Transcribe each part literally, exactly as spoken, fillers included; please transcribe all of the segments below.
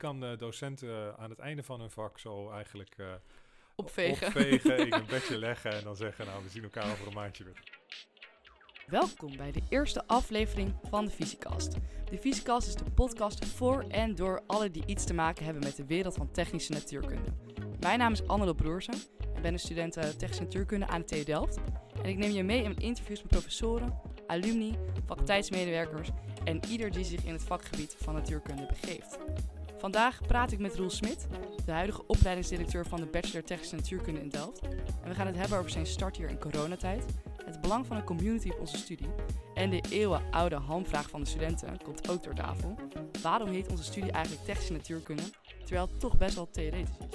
kan de docenten aan het einde van hun vak zo eigenlijk uh, opvegen. opvegen in een bedje leggen en dan zeggen, nou, we zien elkaar over een maandje weer. Welkom bij de eerste aflevering van de Fysiekast. De Fysiekast is de podcast voor en door allen die iets te maken hebben met de wereld van technische natuurkunde. Mijn naam is Annelo Broersen. Ik ben een student uh, technische natuurkunde aan de T U Delft. En ik neem je mee in interviews met professoren, alumni, faculteitsmedewerkers en ieder die zich in het vakgebied van natuurkunde begeeft. Vandaag praat ik met Roel Smit, de huidige opleidingsdirecteur van de Bachelor Technische Natuurkunde in Delft. En we gaan het hebben over zijn start hier in coronatijd, het belang van een community op onze studie en de eeuwenoude hamvraag van de studenten komt ook door tafel. Waarom heet onze studie eigenlijk Technische Natuurkunde, terwijl het toch best wel theoretisch is?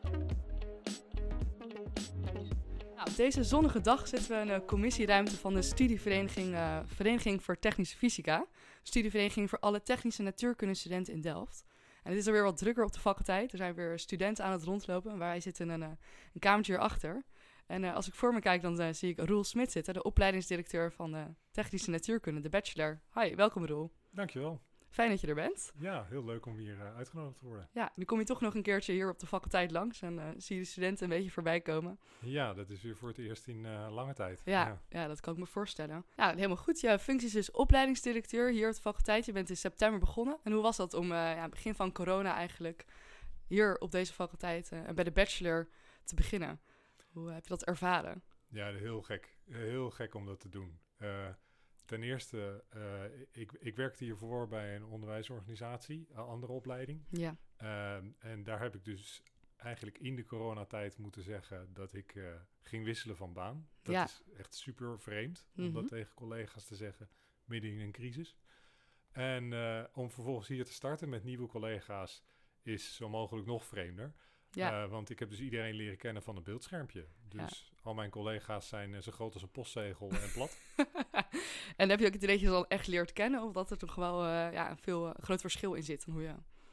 Nou, op deze zonnige dag zitten we in de commissieruimte van de studievereniging uh, Vereniging voor Technische Fysica, studievereniging voor alle technische natuurkundestudenten in Delft. En het is alweer wat drukker op de faculteit. Er zijn weer studenten aan het rondlopen. Wij zitten in een, een kamertje hierachter. En uh, als ik voor me kijk, dan uh, zie ik Roel Smit zitten, de opleidingsdirecteur van de Technische Natuurkunde, de Bachelor. Hi, welkom Roel. Dankjewel. Fijn dat je er bent. Ja, heel leuk om hier uh, uitgenodigd te worden. Ja, nu kom je toch nog een keertje hier op de faculteit langs en uh, zie je de studenten een beetje voorbij komen. Ja, dat is weer voor het eerst in uh, lange tijd. Ja, ja. ja, dat kan ik me voorstellen. Nou, helemaal goed. Je functie is dus opleidingsdirecteur hier op de faculteit. Je bent in september begonnen. En hoe was dat om uh, ja, begin van corona eigenlijk hier op deze faculteit uh, en bij de Bachelor te beginnen? Hoe heb je dat ervaren? Ja, heel gek. Heel gek om dat te doen. Uh, ten eerste, uh, ik, ik werkte hiervoor bij een onderwijsorganisatie, een andere opleiding. Ja. Uh, en daar heb ik dus eigenlijk in de coronatijd moeten zeggen dat ik uh, ging wisselen van baan. Dat ja. is echt super vreemd om Mm-hmm. dat tegen collega's te zeggen midden in een crisis. En uh, om vervolgens hier te starten met nieuwe collega's is zo mogelijk nog vreemder. Ja. Uh, want ik heb dus iedereen leren kennen van een beeldschermpje. Dus ja. al mijn collega's zijn uh, zo groot als een postzegel en plat. En heb je ook het idee dat je ze al echt leert kennen? Of dat er toch wel uh, ja, een veel uh, groot verschil in zit? Hoe je...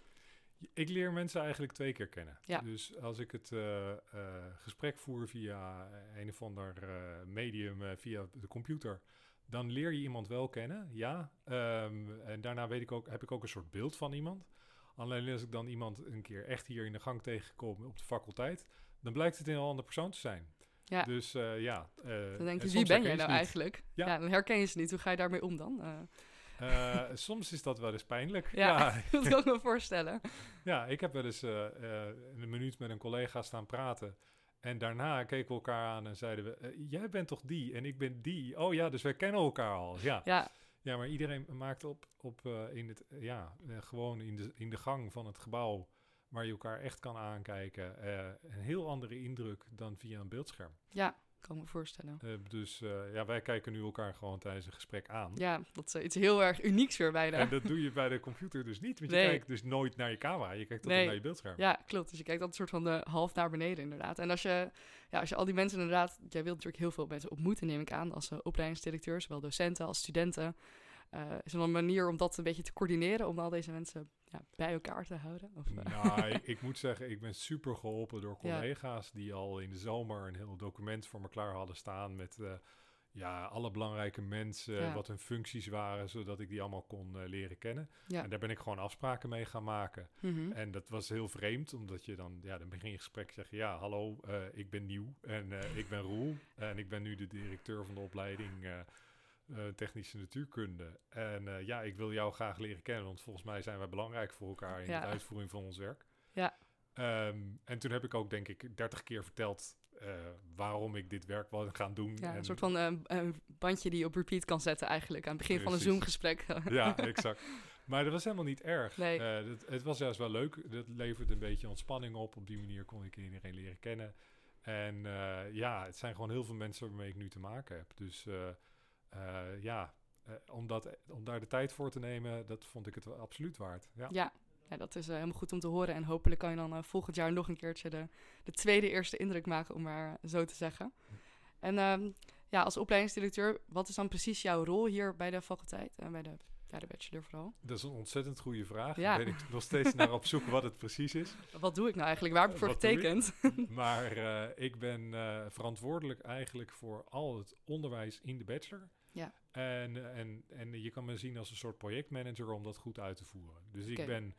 Ik leer mensen eigenlijk twee keer kennen. Ja. Dus als ik het uh, uh, gesprek voer via een of ander uh, medium, uh, via de computer, dan leer je iemand wel kennen, ja. Um, en daarna weet ik ook, heb ik ook een soort beeld van iemand. Alleen als ik dan iemand een keer echt hier in de gang tegenkom op de faculteit, dan blijkt het een heel andere persoon te zijn. Ja. Dus uh, ja. Uh, dan denk je, wie ben jij nou eigenlijk? Ja. ja, dan herken je ze niet. Hoe ga je daarmee om dan? Uh. Uh, soms is dat wel eens pijnlijk. Ja, ja. Dat kan ik me voorstellen. Ja, ik heb wel eens uh, uh, een minuut met een collega staan praten. En daarna keken we elkaar aan en zeiden we, uh, jij bent toch die en ik ben die. Oh ja, dus wij kennen elkaar al. Ja. Ja. Ja, maar iedereen maakt op, op uh, in het, uh, ja, uh, gewoon in de, in de gang van het gebouw waar je elkaar echt kan aankijken, uh, een heel andere indruk dan via een beeldscherm. Ja, kan me voorstellen. Uh, dus uh, ja, wij kijken nu elkaar gewoon tijdens een gesprek aan. Ja, dat is iets heel erg unieks weer bijna. En dat doe je bij de computer dus niet, want nee. je kijkt dus nooit naar je camera, je kijkt altijd nee. naar je beeldscherm. Ja, klopt. Dus je kijkt altijd een soort van uh, half naar beneden inderdaad. En als je, ja, als je al die mensen inderdaad, jij wilt natuurlijk heel veel mensen ontmoeten, neem ik aan, als uh, opleidingsdirecteur, zowel docenten als studenten. Uh, is er een manier om dat een beetje te coördineren, om al deze mensen ja, bij elkaar te houden? Of, uh? Nou, ik, ik moet zeggen, ik ben super geholpen door collega's ja. die al in de zomer een heel document voor me klaar hadden staan met uh, ja, alle belangrijke mensen, ja. wat hun functies waren, zodat ik die allemaal kon uh, leren kennen. Ja. En daar ben ik gewoon afspraken mee gaan maken. Mm-hmm. En dat was heel vreemd, omdat je dan, ja, dan begin je gesprek zeggen, ja, hallo, uh, ik ben nieuw en uh, ik ben Roel en ik ben nu de directeur van de opleiding Uh, Uh, technische natuurkunde. En uh, ja, ik wil jou graag leren kennen, want volgens mij zijn wij belangrijk voor elkaar in ja. de uitvoering van ons werk. Ja. Um, en toen heb ik ook, denk ik, dertig keer verteld uh, waarom ik dit werk wil gaan doen. Ja, en een soort van uh, een bandje die je op repeat kan zetten eigenlijk aan het begin Precies. van een Zoom-gesprek. Ja, exact. Maar dat was helemaal niet erg. Nee. Uh, het, het was juist wel leuk. Dat leverde een beetje ontspanning op. Op die manier kon ik iedereen leren kennen. En uh, ja, het zijn gewoon heel veel mensen waarmee ik nu te maken heb. Dus Uh, Uh, ja, uh, om, dat, om daar de tijd voor te nemen, dat vond ik het wel absoluut waard. Ja, ja, ja dat is uh, helemaal goed om te horen. En hopelijk kan je dan uh, volgend jaar nog een keertje de, de tweede eerste indruk maken, om maar uh, zo te zeggen. En uh, ja, als opleidingsdirecteur, wat is dan precies jouw rol hier bij de faculteit en bij de, bij de bachelor vooral? Dat is een ontzettend goede vraag. Ja. Daar ben ik nog steeds naar op zoek wat het precies is. Wat doe ik nou eigenlijk? Waar heb ik voor wat getekend? Maar uh, ik ben uh, verantwoordelijk eigenlijk voor al het onderwijs in de bachelor. Ja. En, en, en je kan me zien als een soort projectmanager om dat goed uit te voeren. Dus ik okay. ben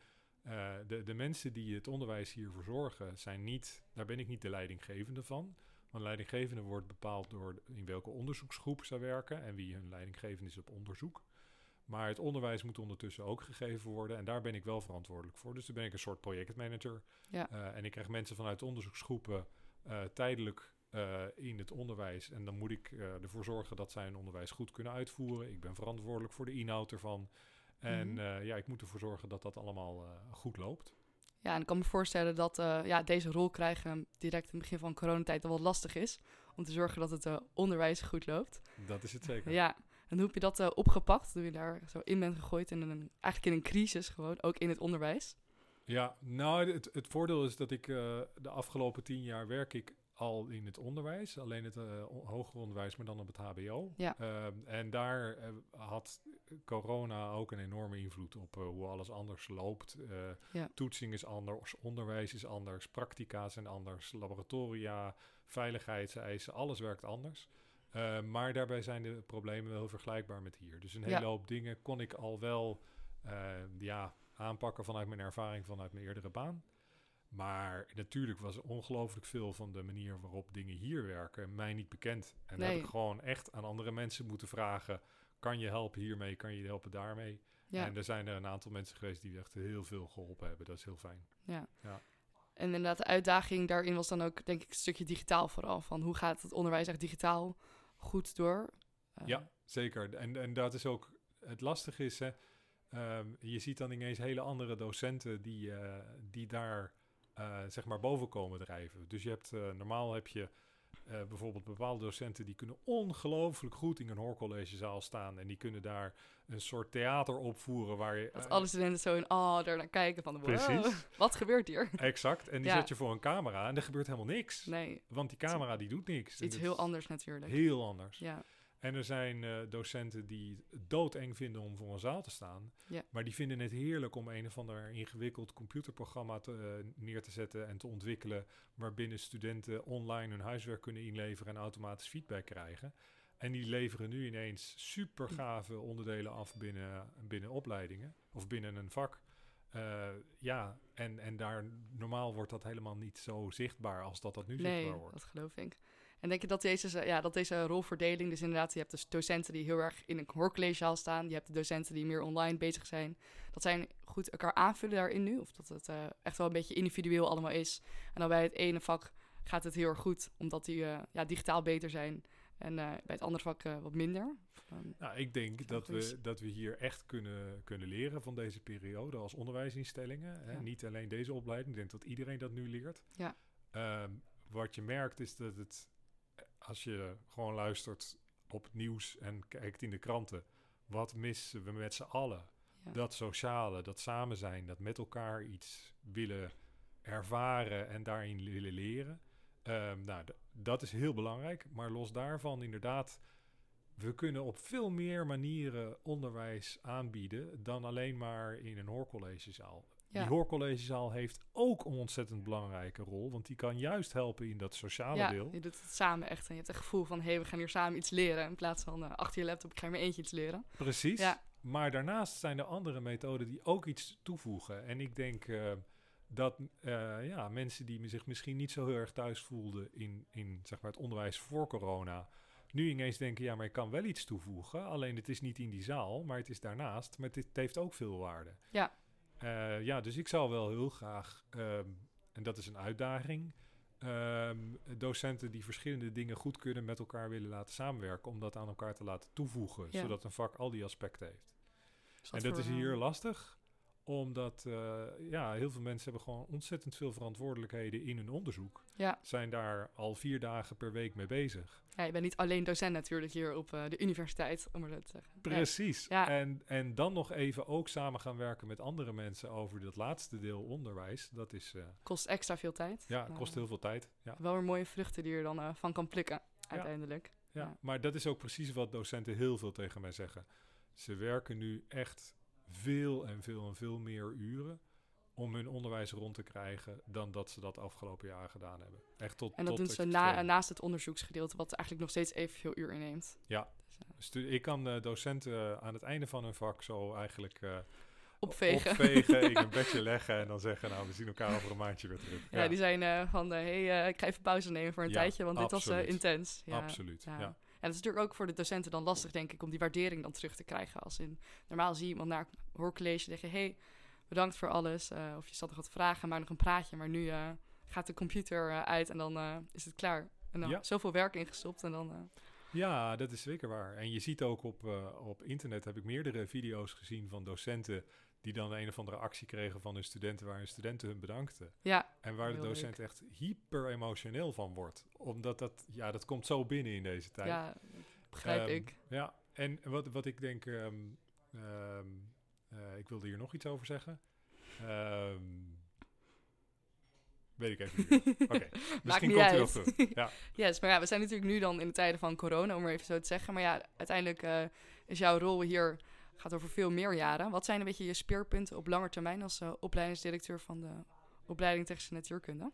Uh, de, de mensen die het onderwijs hiervoor zorgen, zijn niet, daar ben ik niet de leidinggevende van. Want leidinggevende wordt bepaald door in welke onderzoeksgroep ze werken en wie hun leidinggevende is op onderzoek. Maar het onderwijs moet ondertussen ook gegeven worden en daar ben ik wel verantwoordelijk voor. Dus dan ben ik een soort projectmanager. Ja. Uh, en ik krijg mensen vanuit onderzoeksgroepen uh, tijdelijk uh, in het onderwijs. En dan moet ik uh, ervoor zorgen dat zij hun onderwijs goed kunnen uitvoeren. Ik ben verantwoordelijk voor de inhoud ervan. En Mm-hmm. uh, ja, ik moet ervoor zorgen dat dat allemaal uh, goed loopt. Ja, en ik kan me voorstellen dat uh, ja, deze rol krijgen direct in het begin van coronatijd al wat lastig is. Om te zorgen dat het uh, onderwijs goed loopt. Dat is het zeker. Ja, en hoe heb je dat uh, opgepakt? Toen je daar zo in bent gegooid in een, eigenlijk in een crisis gewoon, ook in het onderwijs. Ja, nou het, het voordeel is dat ik uh, de afgelopen tien jaar werk ik al in het onderwijs. Alleen het uh, hoger onderwijs, maar dan op het H B O. Ja. Uh, en daar uh, had corona ook een enorme invloed op uh, hoe alles anders loopt. Uh, ja. Toetsing is anders, onderwijs is anders, practica zijn anders, laboratoria, veiligheidseisen, alles werkt anders. Uh, maar daarbij zijn de problemen wel vergelijkbaar met hier. Dus een hele ja. hoop dingen kon ik al wel uh, ja, aanpakken vanuit mijn ervaring vanuit mijn eerdere baan. Maar natuurlijk was ongelooflijk veel van de manier waarop dingen hier werken mij niet bekend. En nee. heb ik gewoon echt aan andere mensen moeten vragen, kan je helpen hiermee, kan je helpen daarmee? Ja. En er zijn er een aantal mensen geweest die echt heel veel geholpen hebben. Dat is heel fijn. Ja. ja. En inderdaad, de uitdaging daarin was dan ook, denk ik, een stukje digitaal vooral. Van hoe gaat het onderwijs echt digitaal goed door? Uh, ja, zeker. En, en dat is ook, het lastige is, hè, um, je ziet dan ineens hele andere docenten die, uh, die daar uh, zeg maar boven komen drijven. Dus je hebt, uh, normaal heb je uh, bijvoorbeeld bepaalde docenten die kunnen ongelooflijk goed in een hoorcollegezaal staan. En die kunnen daar een soort theater opvoeren waar je... Dat uh, alle studenten zo in oh, daar naar kijken van, wow, precies. Wat gebeurt hier? Exact. En die ja. zet je voor een camera en er gebeurt helemaal niks. Nee. Want die camera die doet niks. Iets heel anders natuurlijk. Heel anders. Ja. En er zijn uh, docenten die het doodeng vinden om voor een zaal te staan. Ja. Maar die vinden het heerlijk om een of ander ingewikkeld computerprogramma te, uh, neer te zetten en te ontwikkelen. Waarbinnen studenten online hun huiswerk kunnen inleveren en automatisch feedback krijgen. En die leveren nu ineens super gave onderdelen af binnen, binnen opleidingen of binnen een vak. Uh, ja, en, en daar normaal wordt dat helemaal niet zo zichtbaar als dat dat nu nee, zichtbaar wordt. Dat geloof ik. En denk je dat deze, ja, dat deze rolverdeling, dus inderdaad, je hebt dus docenten die heel erg in een hoorcollegezaal staan, je hebt de docenten die meer online bezig zijn, dat zij goed elkaar aanvullen daarin nu? Of dat het uh, echt wel een beetje individueel allemaal is. En dan bij het ene vak gaat het heel erg goed, omdat die uh, ja, digitaal beter zijn. En uh, bij het andere vak uh, wat minder. Um, nou, ik denk dat we, dat we hier echt kunnen, kunnen leren van deze periode als onderwijsinstellingen. Hè? Ja. Niet alleen deze opleiding, ik denk dat iedereen dat nu leert. Ja. Um, wat je merkt is dat het, als je gewoon luistert op het nieuws en kijkt in de kranten, wat missen we met z'n allen? Ja. Dat sociale, dat samen zijn, dat met elkaar iets willen ervaren en daarin willen leren. Um, nou, d- dat is heel belangrijk, maar los daarvan inderdaad, we kunnen op veel meer manieren onderwijs aanbieden dan alleen maar in een hoorcollegezaal. Ja. Die hoorcollegezaal heeft ook een ontzettend belangrijke rol, want die kan juist helpen in dat sociale ja, deel. Ja, je doet het samen echt en je hebt het gevoel van, hé, hey, we gaan hier samen iets leren in plaats van uh, achter je laptop, ik ga je maar eentje iets leren. Precies, ja. Maar daarnaast zijn er andere methoden die ook iets toevoegen. En ik denk uh, dat uh, ja, mensen die zich misschien niet zo heel erg thuis voelden in, in zeg maar het onderwijs voor corona, nu ineens denken, ja, maar ik kan wel iets toevoegen. Alleen het is niet in die zaal, maar het is daarnaast. Maar het, het heeft ook veel waarde. Ja. Uh, ja, dus ik zou wel heel graag, um, en dat is een uitdaging, um, docenten die verschillende dingen goed kunnen met elkaar willen laten samenwerken, om dat aan elkaar te laten toevoegen, ja. Zodat een vak al die aspecten heeft. Dat en dat voor, is hier uh, lastig, omdat uh, ja, heel veel mensen hebben gewoon ontzettend veel verantwoordelijkheden in hun onderzoek. Ja. Zijn daar al vier dagen per week mee bezig. Ja, je bent niet alleen docent natuurlijk hier op uh, de universiteit, om het te zeggen. Precies. Ja. En, en dan nog even ook samen gaan werken met andere mensen over dat laatste deel onderwijs. Dat is... Uh, kost extra veel tijd. Ja, kost uh, heel veel tijd. Ja. Wel weer mooie vruchten die je er dan uh, van kan plukken, uiteindelijk. Ja. Ja, maar dat is ook precies wat docenten heel veel tegen mij zeggen. Ze werken nu echt veel en veel en veel meer uren om hun onderwijs rond te krijgen dan dat ze dat afgelopen jaar gedaan hebben. Echt tot, en dat tot doen ze na, naast het onderzoeksgedeelte, wat eigenlijk nog steeds evenveel uur inneemt. Ja, dus, uh, stu- ik kan uh, docenten uh, aan het einde van hun vak zo eigenlijk uh, opvegen. opvegen, in een bedje leggen en dan zeggen, nou, we zien elkaar over een maandje weer terug. Ja, Ja, die zijn uh, van, hé, uh, hey, uh, ik ga even pauze nemen voor een Ja, tijdje, want dit was uh, absoluut. intens. Ja, Absoluut, ja. ja. En het is natuurlijk ook voor de docenten dan lastig, denk ik, om die waardering dan terug te krijgen. Als in, normaal zie je iemand naar een hoorcollege en zeg je, hé, hey, bedankt voor alles. Uh, of je stelt nog wat vragen, maar nog een praatje. Maar nu uh, gaat de computer uh, uit en dan uh, is het klaar. En dan Ja. zoveel werk ingestopt en dan... Uh, Ja, dat is zeker waar. En je ziet ook op, uh, op internet, heb ik meerdere video's gezien van docenten die dan een of andere actie kregen van hun studenten, waar hun studenten hun bedankten. ja, En waar de heel docent leuk. echt hyper emotioneel van wordt. Omdat dat, ja, dat komt zo binnen in deze tijd. Ja, begrijp Um, ik. Ja, en wat, wat ik denk, um, um, uh, ik wilde hier nog iets over zeggen. Um, Weet ik even niet. Oké, okay. Misschien niet komt hij uit. nog terug. Ja. Yes, maar ja, we zijn natuurlijk nu dan in de tijden van corona, om maar even zo te zeggen. Maar ja, uiteindelijk uh, is jouw rol hier, gaat over veel meer jaren. Wat zijn een beetje je speerpunten op lange termijn als uh, opleidingsdirecteur van de opleiding Technische Natuurkunde?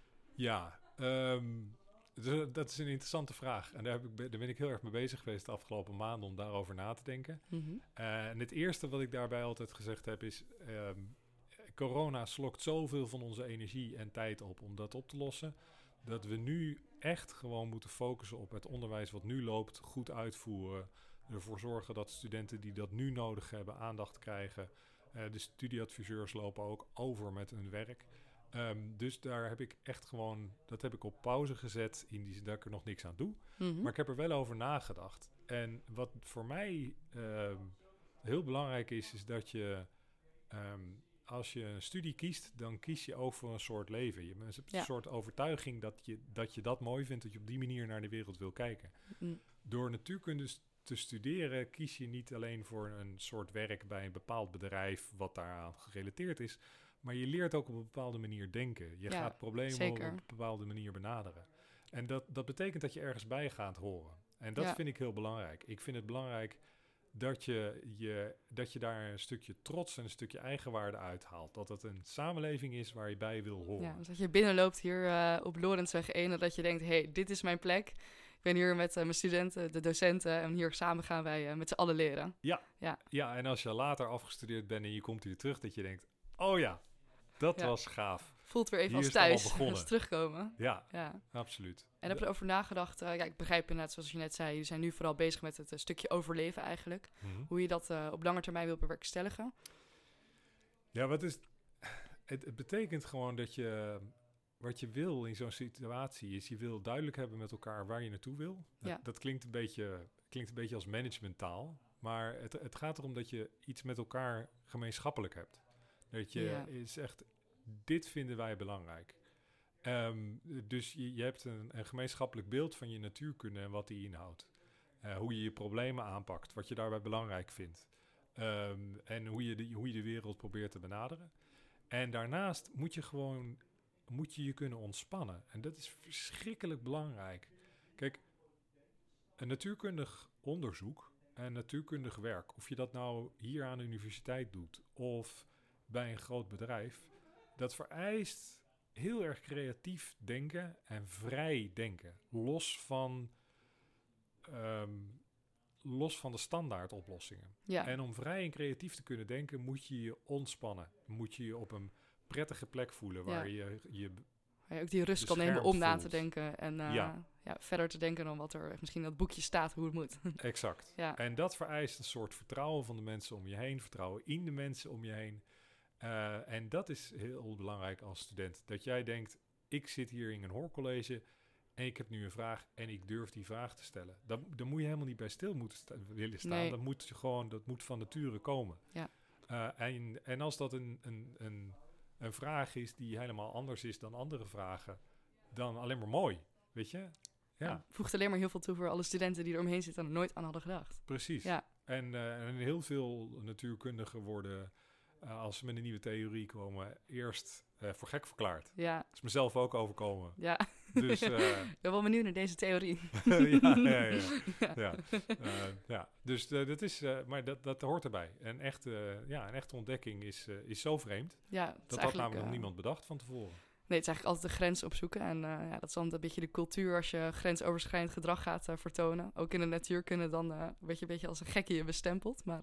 Ja, um, dat is een interessante vraag. En daar, heb ik, daar ben ik heel erg mee bezig geweest de afgelopen maanden om daarover na te denken. Mm-hmm. Uh, en het eerste wat ik daarbij altijd gezegd heb is... Um, corona slokt zoveel van onze energie en tijd op om dat op te lossen, dat we nu echt gewoon moeten focussen op het onderwijs wat nu loopt, goed uitvoeren, ervoor zorgen dat studenten die dat nu nodig hebben aandacht krijgen. Uh, de studieadviseurs lopen ook over met hun werk. Um, dus daar heb ik echt gewoon, dat heb ik op pauze gezet, in die zin dat ik er nog niks aan doe. Mm-hmm. Maar ik heb er wel over nagedacht. En wat voor mij um, heel belangrijk is, is dat je... Um, Als je een studie kiest, dan kies je ook voor een soort leven. Je hebt een ja. soort overtuiging dat je, dat je dat mooi vindt, dat je op die manier naar de wereld wil kijken. Mm. Door natuurkunde te studeren kies je niet alleen voor een soort werk bij een bepaald bedrijf wat daaraan gerelateerd is, maar je leert ook op een bepaalde manier denken. Je ja, gaat problemen zeker. op een bepaalde manier benaderen. En dat, dat betekent dat je ergens bij gaat horen. En dat ja. vind ik heel belangrijk. Ik vind het belangrijk... Dat je, je, dat je daar een stukje trots en een stukje eigenwaarde uithaalt. Dat het een samenleving is waar je bij wil horen. Ja, dus dat je binnenloopt hier uh, op Lorentsweg één en dat je denkt, hé, hey, dit is mijn plek. Ik ben hier met uh, mijn studenten, de docenten, en hier samen gaan wij uh, met z'n allen leren. Ja. Ja. ja, en als je later afgestudeerd bent en je komt hier terug, dat je denkt, oh ja, dat ja. was gaaf. Voelt weer even hier als thuis, als het terugkomen. Ja, ja, absoluut. En heb je erover nagedacht, uh, ja, ik begrijp inderdaad, zoals je net zei, jullie zijn nu vooral bezig met het uh, stukje overleven eigenlijk. Mm-hmm. Hoe je dat uh, op lange termijn wilt bewerkstelligen? Ja, wat is... Het, het betekent gewoon dat je... Wat je wil in zo'n situatie is, je wil duidelijk hebben met elkaar waar je naartoe wil. Dat, ja. dat klinkt, een beetje, klinkt een beetje als managementtaal. Maar het, het gaat erom dat je iets met elkaar gemeenschappelijk hebt. Dat je ja. is echt, dit vinden wij belangrijk. Um, dus je, je hebt een, een gemeenschappelijk beeld van je natuurkunde en wat die inhoudt. Uh, hoe je je problemen aanpakt, wat je daarbij belangrijk vindt. Um, en hoe je, de, hoe je de wereld probeert te benaderen. En daarnaast moet je gewoon... moet je je kunnen ontspannen. En dat is verschrikkelijk belangrijk. Kijk, een natuurkundig onderzoek en natuurkundig werk, of je dat nou hier aan de universiteit doet of bij een groot bedrijf, dat vereist heel erg creatief denken en vrij denken. Los van, um, los van de standaard oplossingen. Ja. En om vrij en creatief te kunnen denken, moet je je ontspannen. Moet je je op een prettige plek voelen waar ja. je, je waar je ook die rust kan nemen om voelt. na te denken en uh, ja. Ja, verder te denken dan wat er misschien in dat boekje staat hoe het moet. Exact. Ja. En dat vereist een soort vertrouwen van de mensen om je heen, vertrouwen in de mensen om je heen. Uh, en dat is heel belangrijk als student. Dat jij denkt, ik zit hier in een hoorcollege en ik heb nu een vraag en ik durf die vraag te stellen. Dan, dan moet je helemaal niet bij stil moeten sta- willen staan. Nee. Dat moet je gewoon, dat moet van nature komen. Ja. Uh, en, en als dat een, een, een, een vraag is die helemaal anders is dan andere vragen, dan alleen maar mooi, weet je? Ja. Ja, voegt alleen maar heel veel toe voor alle studenten die er omheen zitten en er nooit aan hadden gedacht. Precies. Ja. En, uh, en heel veel natuurkundigen worden, uh, als ze met een nieuwe theorie komen, eerst uh, voor gek verklaard. Ja. Dat is mezelf ook overkomen. Ja. Dus, uh, ik ben wel benieuwd naar deze theorie. ja, ja, ja. ja. ja. Uh, ja. Dus uh, dat is, uh, maar dat, dat hoort erbij. En echt, uh, ja, een echte ontdekking is, uh, is zo vreemd. Ja, dat had namelijk uh, nog niemand bedacht van tevoren. Nee, het is eigenlijk altijd de grens opzoeken. En uh, ja, dat is dan een beetje de cultuur als je grensoverschrijdend gedrag gaat uh, vertonen. Ook in de natuurkunde dan uh, word je een beetje als een gekkie bestempeld. Maar uh,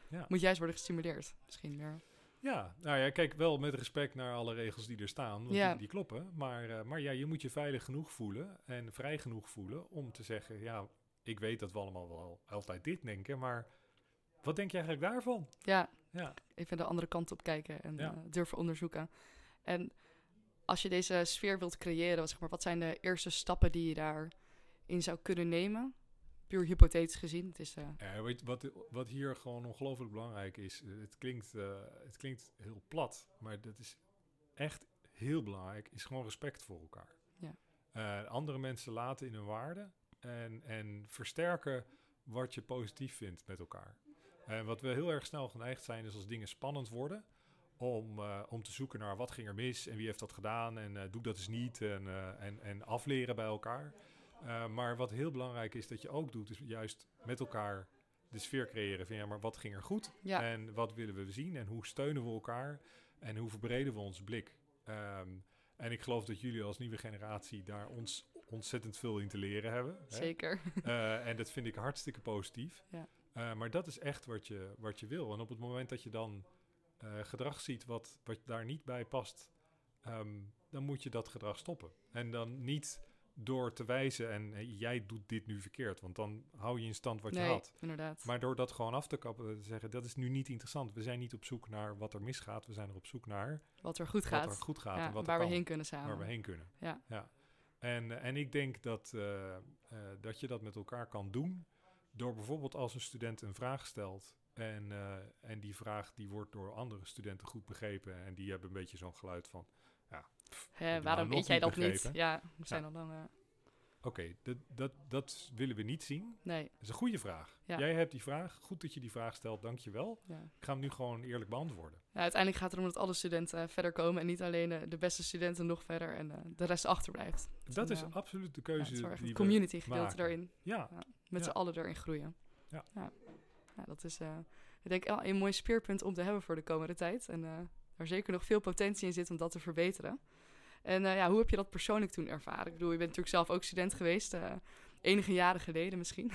Ja. moet juist worden gestimuleerd. Misschien meer. Ja, nou ja, kijk, wel met respect naar alle regels die er staan, want Ja. die, die kloppen. Maar, uh, maar ja, je moet je veilig genoeg voelen en vrij genoeg voelen om te zeggen, ja, ik weet dat we allemaal wel altijd dit denken, maar wat denk je eigenlijk daarvan? Ja, Ja, even de andere kant op kijken en Ja. uh, durven onderzoeken. En als je deze sfeer wilt creëren, zeg maar, wat zijn de eerste stappen die je daarin zou kunnen nemen? Puur hypothetisch gezien. Het is, uh, ja weet, je, wat, wat hier gewoon ongelooflijk belangrijk is, uh, het, klinkt, uh, het klinkt heel plat, maar dat is echt heel belangrijk, is gewoon respect voor elkaar. Ja. Uh, andere mensen laten in hun waarde en, en versterken wat je positief vindt met elkaar. En wat we heel erg snel geneigd zijn, is als dingen spannend worden, om, uh, om te zoeken naar wat ging er mis en wie heeft dat gedaan en uh, doe dat eens niet en, uh, en, en afleren bij elkaar. Uh, maar wat heel belangrijk is dat je ook doet, is juist met elkaar de sfeer creëren van ja, maar wat ging er goed ja. en wat willen we zien en hoe steunen we elkaar en hoe verbreden we onze blik. Um, en ik geloof dat jullie als nieuwe generatie daar ons ontzettend veel in te leren hebben. Zeker. Uh, en dat vind ik hartstikke positief. Ja. Uh, maar dat is echt wat je, wat je wil. En op het moment dat je dan uh, gedrag ziet wat, wat daar niet bij past, um, dan moet je dat gedrag stoppen. En dan niet door te wijzen en hey, jij doet dit nu verkeerd, want dan hou je in stand wat nee, je had. Inderdaad. Maar door dat gewoon af te kappen, te zeggen, dat is nu niet interessant. We zijn niet op zoek naar wat er misgaat, we zijn er op zoek naar wat er goed gaat. Wat er goed gaat ja, en wat waar er we kan, heen kunnen samen. Waar we heen kunnen. Ja. ja. En, uh, en ik denk dat, uh, uh, dat je dat met elkaar kan doen door bijvoorbeeld als een student een vraag stelt en, uh, en die vraag die wordt door andere studenten goed begrepen en die hebben een beetje zo'n geluid van, ja, pff, Hè, waarom weet jij dat begrepen. niet? Ja, we zijn ja. al lang... Uh... Oké, okay, dat, dat, dat willen we niet zien. Nee. Dat is een goede vraag. Ja. Jij hebt die vraag. Goed dat je die vraag stelt. Dank je wel. Ja. Ik ga hem nu gewoon eerlijk beantwoorden. Ja, uiteindelijk gaat het erom dat alle studenten uh, verder komen en niet alleen uh, de beste studenten nog verder en uh, de rest achterblijft. Dat, dat is uh, absoluut de keuze ja, die een community gedeelte maken. daarin. Ja. ja met ja. z'n allen erin groeien. Ja. ja. ja dat is uh, ik denk een, een mooi speerpunt om te hebben voor de komende tijd. En uh, er zeker nog veel potentie in zit om dat te verbeteren. En uh, ja, hoe heb je dat persoonlijk toen ervaren? Ik bedoel, je bent natuurlijk zelf ook student geweest. Uh, enige jaren geleden misschien.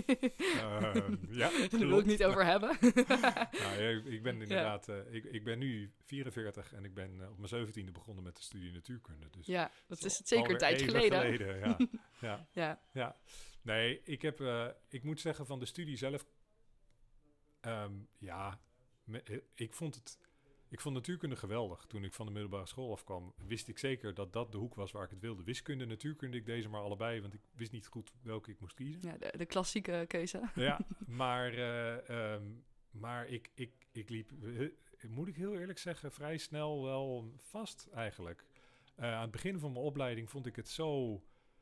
uh, ja, Daar wil ik niet over hebben. nou, ik, ik ben inderdaad... Uh, ik, ik ben nu vierenveertig en ik ben uh, op mijn zeventiende begonnen met de studie natuurkunde. Dus ja, dat is het zeker een tijdje geleden. geleden. ja. ja. ja. ja. Nee, ik heb... Uh, ik moet zeggen van de studie zelf... Um, ja, me, ik vond het... Ik vond natuurkunde geweldig. Toen ik van de middelbare school afkwam, wist ik zeker dat dat de hoek was waar ik het wilde. Wiskunde, natuurkunde, ik deze maar allebei, want ik wist niet goed welke ik moest kiezen. Ja, de, de klassieke keuze. Ja, maar, uh, um, maar ik, ik, ik liep, uh, moet ik heel eerlijk zeggen, vrij snel wel vast eigenlijk. Uh, aan het begin van mijn opleiding vond ik het zo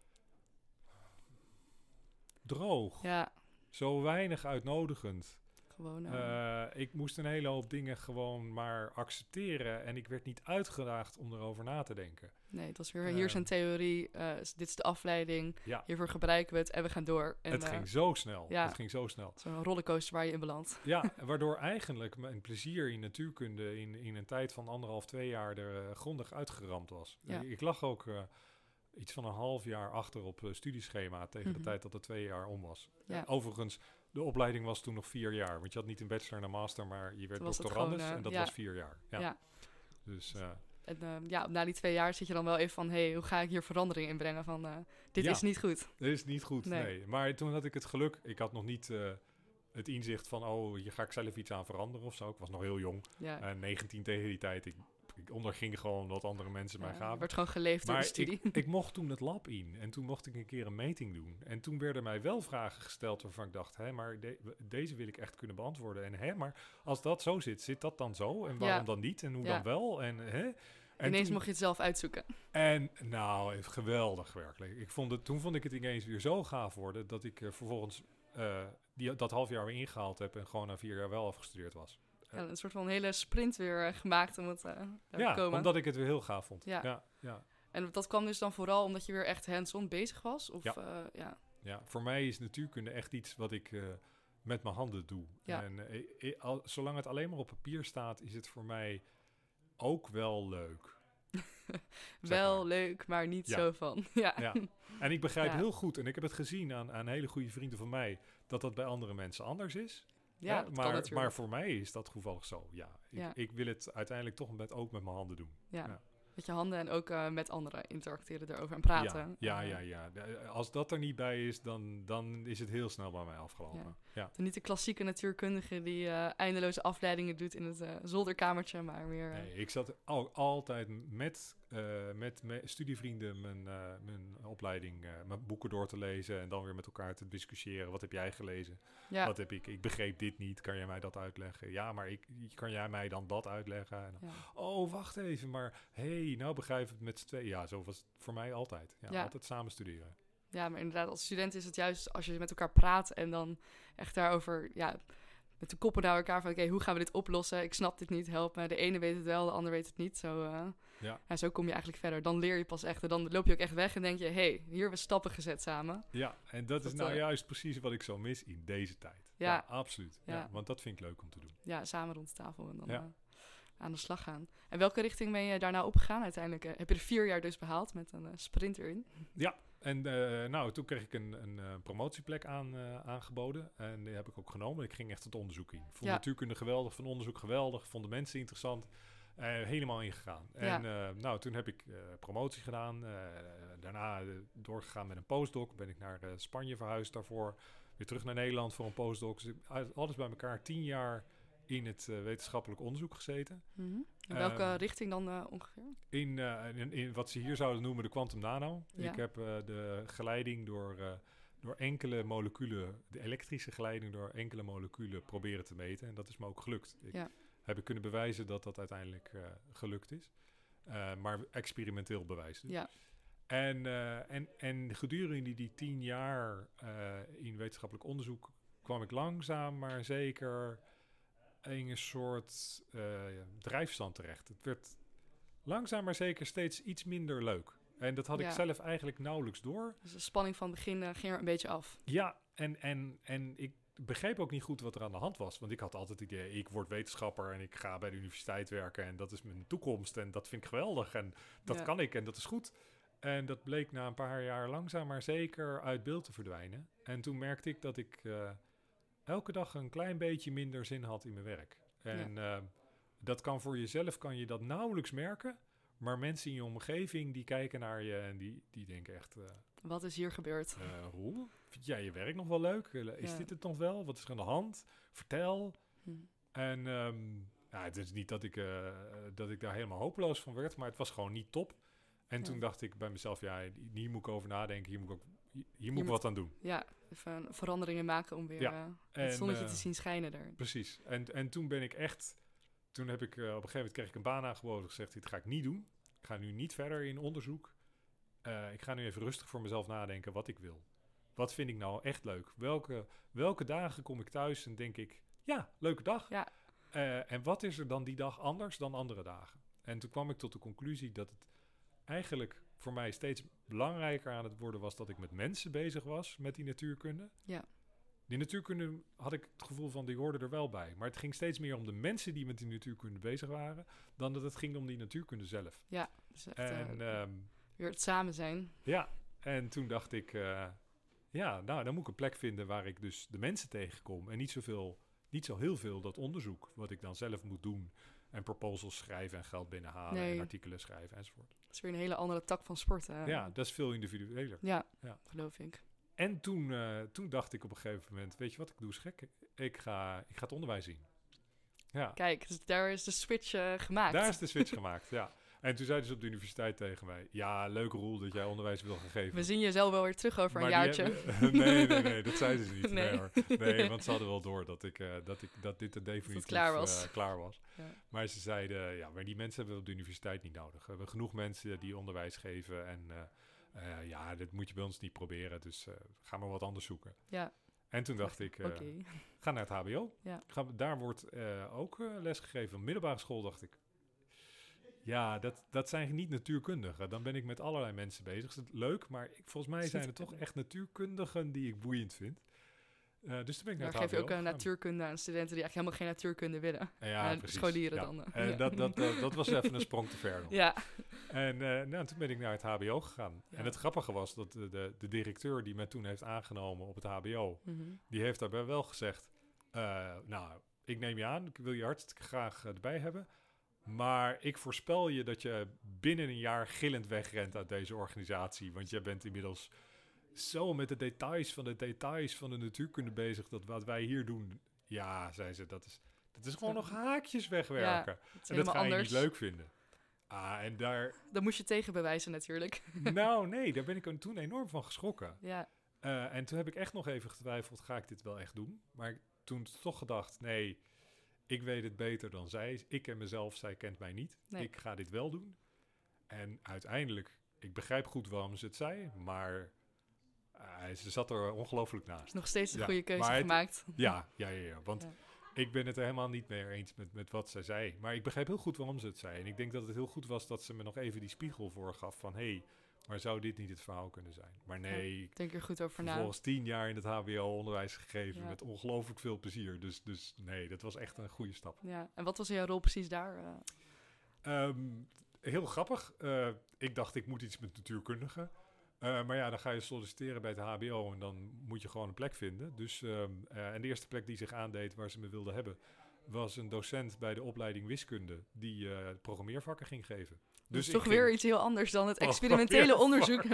droog. Ja. Zo weinig uitnodigend. Gewoon, uh... Uh, ik moest een hele hoop dingen gewoon maar accepteren. En ik werd niet uitgedaagd om erover na te denken. Nee, het was weer, hier is een theorie, uh, dit is de afleiding. Ja. Hiervoor gebruiken we het en we gaan door. En, het uh, ging zo snel. Ja. Het ging zo snel. Zo'n rollercoaster waar je in belandt. Ja, waardoor eigenlijk mijn plezier in natuurkunde in, in een tijd van anderhalf, twee jaar er uh, grondig uitgeramd was. Ja. Ik, ik lag ook uh, iets van een half jaar achter op uh, studieschema tegen mm-hmm. de tijd dat het twee jaar om was. Ja. Uh, overigens... De opleiding was toen nog vier jaar. Want je had niet een bachelor en een master, maar je werd doctorandus. Uh, en dat ja. was vier jaar. Ja. ja. Dus, uh, en uh, ja, na die twee jaar zit je dan wel even van... hé, hey, hoe ga ik hier verandering in brengen? Van, uh, dit ja. is niet goed. Dit is niet goed, nee. nee. Maar toen had ik het geluk... Ik had nog niet uh, het inzicht van... oh, hier ga ik zelf iets aan veranderen of zo. Ik was nog heel jong. Ja. Uh, negentien tegen die tijd. Ik, ik onderging gewoon wat andere mensen ja, mij gaven. werd gewoon geleefd door de studie. Ik, ik mocht toen het lab in. En toen mocht ik een keer een meting doen. En toen werden mij wel vragen gesteld waarvan ik dacht... hé, maar de, deze wil ik echt kunnen beantwoorden. En hé, maar als dat zo zit, zit dat dan zo? En waarom ja. dan niet? En hoe ja. dan wel? En, hè? En ineens toen, mocht je het zelf uitzoeken. En nou, geweldig werkelijk. Ik vond het, toen vond ik het ineens weer zo gaaf worden... dat ik uh, vervolgens uh, die, dat half jaar weer ingehaald heb... en gewoon na vier jaar wel afgestudeerd was. Ja, een soort van hele sprint weer uh, gemaakt om het uh, daar ja, te komen. Omdat ik het weer heel gaaf vond. Ja. Ja, ja. En dat kwam dus dan vooral omdat je weer echt hands-on bezig was? Of, ja. Uh, ja. ja, voor mij is natuurkunde echt iets wat ik uh, met mijn handen doe. Ja. En uh, ik, al, zolang het alleen maar op papier staat, is het voor mij ook wel leuk. wel maar. leuk, maar niet ja. zo van. ja. ja. En ik begrijp ja. heel goed, en ik heb het gezien aan, aan hele goede vrienden van mij, dat dat bij andere mensen anders is. Ja, hè? dat kan Maar, natuurlijk. maar voor mij is dat toevallig zo, ja. Ik, Ja. ik wil het uiteindelijk toch met, ook met mijn handen doen. Ja. Ja. Met je handen en ook uh, met anderen interacteren erover en praten. Ja, ja, Uh, ja, ja. De- Als dat er niet bij is, dan, dan is het heel snel bij mij afgelopen. Ja. Ja. Dus niet de klassieke natuurkundige die uh, eindeloze afleidingen doet in het uh, zolderkamertje, maar meer... Uh, Nee, ik zat al, altijd met, uh, met me, studievrienden mijn, uh, mijn opleiding, uh, mijn boeken door te lezen en dan weer met elkaar te discussiëren. Wat heb jij gelezen? ja. Wat heb ik? Ik begreep dit niet. Kan jij mij dat uitleggen? Ja, maar ik, kan jij mij dan dat uitleggen? En dan, ja. oh, wacht even, maar hey, nou begrijp ik het met z'n tweeën. Ja, zo was het voor mij altijd. Ja, Ja. altijd samen studeren. Ja, maar inderdaad, als student is het juist als je met elkaar praat en dan echt daarover, ja, met de koppen naar elkaar van, oké, okay, hoe gaan we dit oplossen? Ik snap dit niet, help me. De ene weet het wel, de ander weet het niet. Zo, uh, ja. Ja, zo kom je eigenlijk verder. Dan leer je pas echt en dan loop je ook echt weg en denk je, hé, hey, hier hebben we stappen gezet samen. Ja, en dat, dat is nou uh, juist precies wat ik zo mis in deze tijd. Ja, ja absoluut. Ja. Ja, want dat vind ik leuk om te doen. Ja, samen rond de tafel en dan ja. uh, aan de slag gaan. En welke richting ben je daarna opgegaan? Uiteindelijk uh, heb je er vier jaar dus behaald met een uh, sprint erin. Ja. En uh, nou, toen kreeg ik een, een uh, promotieplek aan, uh, aangeboden. En die heb ik ook genomen. Ik ging echt het onderzoek in. Ik vond ja. natuurkunde geweldig, vond onderzoek geweldig. Vond de mensen interessant. Uh, helemaal ingegaan. Ja. En uh, nou, toen heb ik uh, promotie gedaan. Uh, daarna uh, doorgegaan met een postdoc. Ben ik naar uh, Spanje verhuisd daarvoor. Weer terug naar Nederland voor een postdoc. Dus alles bij elkaar tien jaar in het uh, wetenschappelijk onderzoek gezeten. Mm-hmm. En welke um, richting dan uh, ongeveer? In, uh, in, in wat ze hier zouden noemen de quantum nano. Ja. Ik heb uh, de geleiding door, uh, door enkele moleculen, de elektrische geleiding door enkele moleculen proberen te meten. En dat is me ook gelukt. Ik ja. heb ik kunnen bewijzen dat dat uiteindelijk uh, gelukt is. Uh, maar experimenteel bewijzen. Ja. En, uh, en, en gedurende die, die tien jaar uh, in wetenschappelijk onderzoek kwam ik langzaam maar zeker in een soort uh, drijfstand terecht. Het werd langzaam maar zeker steeds iets minder leuk. En dat had ja. ik zelf eigenlijk nauwelijks door. Dus de spanning van het begin uh, ging er een beetje af. Ja, en, en, en ik begreep ook niet goed wat er aan de hand was. Want ik had altijd het idee, ik word wetenschapper en ik ga bij de universiteit werken. En dat is mijn toekomst en dat vind ik geweldig. En dat ja. kan ik en dat is goed. En dat bleek na een paar jaar langzaam maar zeker uit beeld te verdwijnen. En toen merkte ik dat ik uh, elke dag een klein beetje minder zin had in mijn werk. En ja. uh, dat kan voor jezelf, kan je dat nauwelijks merken. Maar mensen in je omgeving, die kijken naar je en die, die denken echt... Uh, wat is hier gebeurd? Uh, hoe? Vind jij je werk nog wel leuk? Uh, is ja. dit het nog wel? Wat is er aan de hand? Vertel. Hm. En um, ja, het is niet dat ik, uh, dat ik daar helemaal hopeloos van werd, maar het was gewoon niet top. En ja. toen dacht ik bij mezelf, ja, hier moet ik over nadenken. Hier moet ik, ook, hier, hier moet ik wat aan doen. Ja, even veranderingen maken om weer ja. uh, het en, zonnetje uh, te zien schijnen daar. Precies. En, en toen ben ik echt... Toen heb ik uh, op een gegeven moment kreeg ik een baan aangeboden. Gezegd, dit ga ik niet doen. Ik ga nu niet verder in onderzoek. Uh, ik ga nu even rustig voor mezelf nadenken wat ik wil. Wat vind ik nou echt leuk? Welke, welke dagen kom ik thuis en denk ik... Ja, leuke dag. Ja. Uh, en wat is er dan die dag anders dan andere dagen? En toen kwam ik tot de conclusie dat het eigenlijk voor mij steeds belangrijker aan het worden was... dat ik met mensen bezig was met die natuurkunde. Ja. Die natuurkunde had ik het gevoel van, die hoorde er wel bij. Maar het ging steeds meer om de mensen die met die natuurkunde bezig waren... dan dat het ging om die natuurkunde zelf. Ja, dus echt, en, uh, um, weer het samen zijn. Ja, en toen dacht ik... Uh, ja, nou, dan moet ik een plek vinden waar ik dus de mensen tegenkom... en niet zoveel, niet zo heel veel dat onderzoek wat ik dan zelf moet doen... en proposals schrijven en geld binnenhalen nee. en artikelen schrijven enzovoort. Dat is weer een hele andere tak van sport. Hè? Ja, dat is veel individueler. Ja, ja. geloof ik. En toen, uh, toen dacht ik op een gegeven moment... weet je wat ik doe, is gek. Ik ga, ik ga het onderwijs zien. Ja. Kijk, dus daar is de switch uh, gemaakt. Daar is de switch gemaakt, ja. En toen zeiden ze op de universiteit tegen mij... ja, leuke Roel dat jij onderwijs wil gaan geven. We zien je zelf wel weer terug over maar een jaartje. Hebben, nee, nee, nee, dat zeiden ze niet. Nee, nee, hoor. nee want ze hadden wel door dat, ik, uh, dat, ik, dat dit er definitief klaar was. Uh, klaar was. Ja. Maar ze zeiden... ja, maar die mensen hebben we op de universiteit niet nodig. We hebben genoeg mensen die onderwijs geven... en uh, uh, ja, dat moet je bij ons niet proberen. Dus uh, ga maar wat anders zoeken. Ja. En toen dacht ik, uh, okay. ga naar het H B O. Ja. Ga, daar wordt uh, ook uh, lesgegeven. Op middelbare school dacht ik... Ja, dat, dat zijn niet natuurkundigen. Dan ben ik met allerlei mensen bezig. Dat is leuk, maar ik, volgens mij zijn het toch echt natuurkundigen die ik boeiend vind. Uh, dus toen ben ik naar Daar het geef je ook een natuurkunde aan studenten die eigenlijk helemaal geen natuurkunde willen. Ja, uh, precies. Scholieren ja. dan. Uh. En ja. dat, dat, dat, dat was even een sprong te ver nog. Ja. En uh, nou, toen ben ik naar het H B O gegaan. Ja. En het grappige was dat de, de, de directeur die mij toen heeft aangenomen op het H B O... Mm-hmm. die heeft daarbij wel gezegd... Uh, nou, ik neem je aan, ik wil je hartstikke graag uh, erbij hebben. Maar ik voorspel je dat je binnen een jaar gillend wegrent uit deze organisatie. Want jij bent inmiddels zo met de details van de details van de natuurkunde bezig. Dat wat wij hier doen, ja, zei ze, dat is, dat is gewoon nog haakjes wegwerken. Ja, dat en dat ga je anders. niet leuk vinden. Ah, en daar... Dan moest je tegenbewijzen natuurlijk. Nou, nee, daar ben ik toen enorm van geschrokken. Ja. Uh, en toen heb ik echt nog even getwijfeld, ga ik dit wel echt doen? Maar ik, toen toch gedacht, nee, ik weet het beter dan zij. Ik ken mezelf, zij kent mij niet. Nee. Ik ga dit wel doen. En uiteindelijk, ik begrijp goed waarom ze het zei, maar uh, ze zat er ongelooflijk naast. Nog steeds een ja, goede keuze het, gemaakt. Ja, ja, ja, ja want ja. ik ben het er helemaal niet mee eens met, met wat zij zei. Maar ik begrijp heel goed waarom ze het zei. En ik denk dat het heel goed was dat ze me nog even die spiegel voorgaf van, hé, hey, maar zou dit niet het verhaal kunnen zijn? Maar nee, ja, ik denk er goed over na. Vervolgens tien jaar in het H B O-onderwijs gegeven ja. met ongelooflijk veel plezier. Dus, dus nee, dat was echt een goede stap. Ja, en wat was jouw rol precies daar? Uh? Um, heel grappig. Uh, ik dacht, ik moet iets met natuurkundigen. Uh, maar ja, dan ga je solliciteren bij het H B O en dan moet je gewoon een plek vinden. Dus, um, uh, en de eerste plek die zich aandeed waar ze me wilden hebben, was een docent bij de opleiding wiskunde die uh, programmeervakken ging geven. Dus, dus toch weer iets heel anders dan het experimentele onderzoek.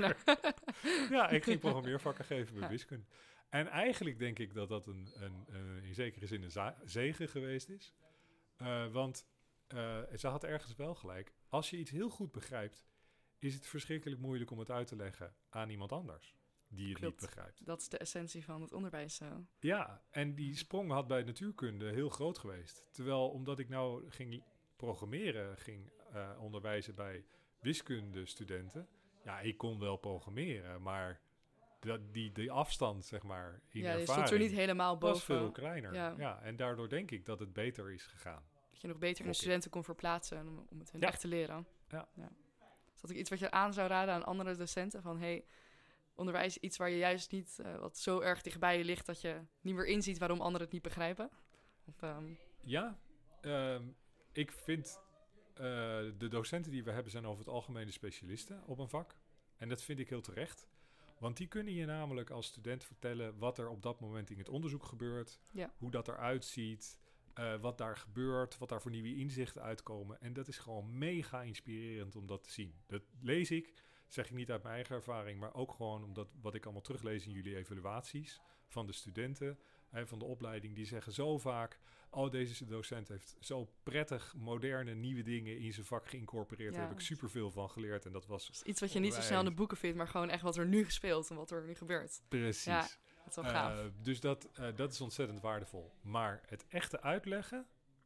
Ja, ik ging programmeervakken geven bij ja. wiskunde. En eigenlijk denk ik dat dat een, een, een, in zekere zin een za- zegen geweest is. Uh, want uh, ze had ergens wel gelijk. Als je iets heel goed begrijpt, is het verschrikkelijk moeilijk om het uit te leggen aan iemand anders die het Klopt. niet begrijpt. Dat is de essentie van het onderwijs. Zo. Ja, en die sprong had bij natuurkunde heel groot geweest. Terwijl omdat ik nou ging programmeren, ging uh, onderwijzen bij wiskundestudenten. Ja, ik kon wel programmeren, maar dat, die, die afstand, zeg maar, in ja, ervaring... Ja, je stond er niet helemaal boven. Was veel kleiner. Ja. ja, en daardoor denk ik dat het beter is gegaan. Dat je nog beter in de studenten kon verplaatsen om, om het hun ja. echt te leren. Ja. ja. Is dat ook iets wat je aan zou raden aan andere docenten? Van, hey, onderwijs is iets waar je juist niet, uh, wat zo erg dichtbij je ligt dat je niet meer inziet waarom anderen het niet begrijpen? Of, um... Ja, um, ik vind... Uh, de docenten die we hebben zijn over het algemeen de specialisten op een vak. En dat vind ik heel terecht. Want die kunnen je namelijk als student vertellen wat er op dat moment in het onderzoek gebeurt. Ja. Hoe dat eruit ziet. Uh, wat daar gebeurt. Wat daar voor nieuwe inzichten uitkomen. En dat is gewoon mega inspirerend om dat te zien. Dat lees ik, zeg ik niet uit mijn eigen ervaring. Maar ook gewoon omdat wat ik allemaal teruglees in jullie evaluaties van de studenten. Hè, van de opleiding. Die zeggen zo vaak... Oh, deze docent heeft zo prettig moderne nieuwe dingen in zijn vak geïncorporeerd. Ja, daar heb ik superveel van geleerd. En dat was dat is iets wat je niet zo snel in de boeken vindt, maar gewoon echt wat er nu gespeeld en wat er nu gebeurt. Precies. Ja, dat is wel gaaf. Uh, dus dat, uh, dat is ontzettend waardevol. Maar het echte uitleggen,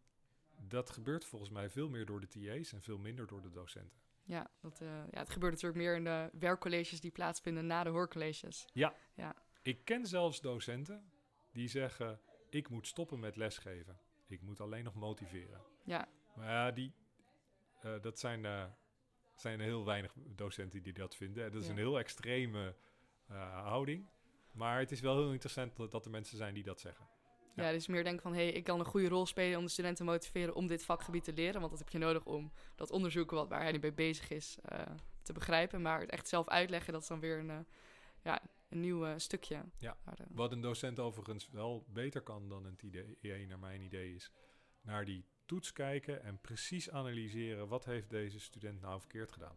dat gebeurt volgens mij veel meer door de T A's en veel minder door de docenten. Ja, dat, uh, ja, het gebeurt natuurlijk meer in de werkcolleges die plaatsvinden na de hoorcolleges. Ja. ja. Ik ken zelfs docenten die zeggen... Ik moet stoppen met lesgeven. Ik moet alleen nog motiveren. Ja. Maar ja, die, uh, dat zijn, uh, zijn heel weinig docenten die dat vinden. Dat is ja. een heel extreme uh, houding. Maar het is wel heel interessant dat, dat er mensen zijn die dat zeggen. Ja, ja dus meer denken van... hé, hey, ik kan een goede rol spelen om de studenten te motiveren... om dit vakgebied te leren. Want dat heb je nodig om dat onderzoeken wat, waar hij nu mee bezig is uh, te begrijpen. Maar het echt zelf uitleggen, dat is dan weer een... Uh, ja, een nieuw uh, stukje. Ja, wat een docent overigens wel beter kan dan een T A, naar mijn idee is... naar die toets kijken en precies analyseren... wat heeft deze student nou verkeerd gedaan.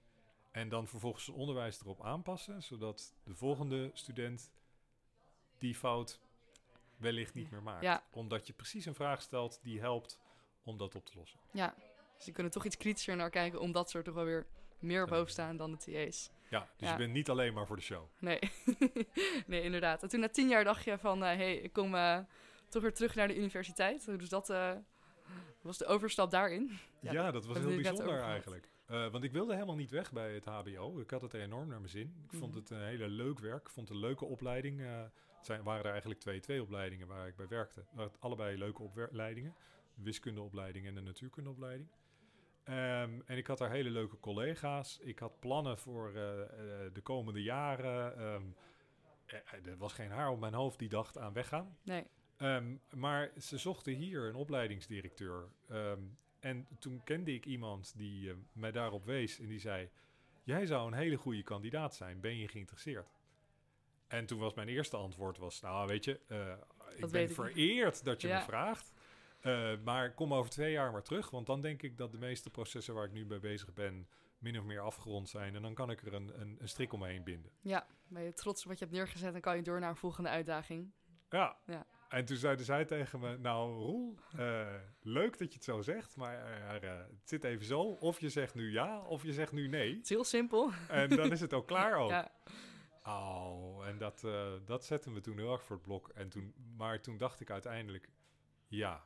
En dan vervolgens het onderwijs erop aanpassen... zodat de volgende student die fout wellicht niet meer maakt. Ja. Omdat je precies een vraag stelt die helpt om dat op te lossen. Ja, dus je kunt er toch iets kritischer naar kijken... omdat ze er toch wel weer meer boven staan dan de T A's. Ja, dus ja. je bent niet alleen maar voor de show. Nee, nee inderdaad. En toen na tien jaar dacht je van... hé, uh, hey, ik kom uh, toch weer terug naar de universiteit. Dus dat uh, was de overstap daarin. Ja, ja dat was heel bijzonder eigenlijk. Uh, want ik wilde helemaal niet weg bij het H B O. Ik had het enorm naar mijn zin. Ik mm-hmm. vond het een hele leuk werk. Ik vond het een leuke opleiding. Uh, het zijn, waren er eigenlijk twee, twee opleidingen waar ik bij werkte. Allebei leuke opleidingen. De wiskundeopleiding en de natuurkundeopleiding. Um, en ik had daar hele leuke collega's. Ik had plannen voor uh, uh, de komende jaren. Um, er was geen haar op mijn hoofd die dacht aan weggaan. Nee. Um, maar ze zochten hier een opleidingsdirecteur. Um, en toen kende ik iemand die uh, mij daarop wees. En die zei, jij zou een hele goede kandidaat zijn. Ben je geïnteresseerd? En toen was mijn eerste antwoord was, nou weet je, uh, ik Dat ben weet ik vereerd dat je Ja. me vraagt. Uh, maar kom over twee jaar maar terug. Want dan denk ik dat de meeste processen waar ik nu mee bezig ben min of meer afgerond zijn. En dan kan ik er een, een, een strik omheen binden. Ja, ben je trots op wat je hebt neergezet en kan je door naar een volgende uitdaging. Ja. Ja. En toen zeiden zij tegen me, nou Roel, uh, leuk dat je het zo zegt, maar uh, uh, het zit even zo. Of je zegt nu ja, of je zegt nu nee. Het is heel simpel. En dan is het ook klaar ook. Ja. Oh, en dat, uh, dat zette me toen heel erg voor het blok. En toen, maar toen dacht ik uiteindelijk, ja,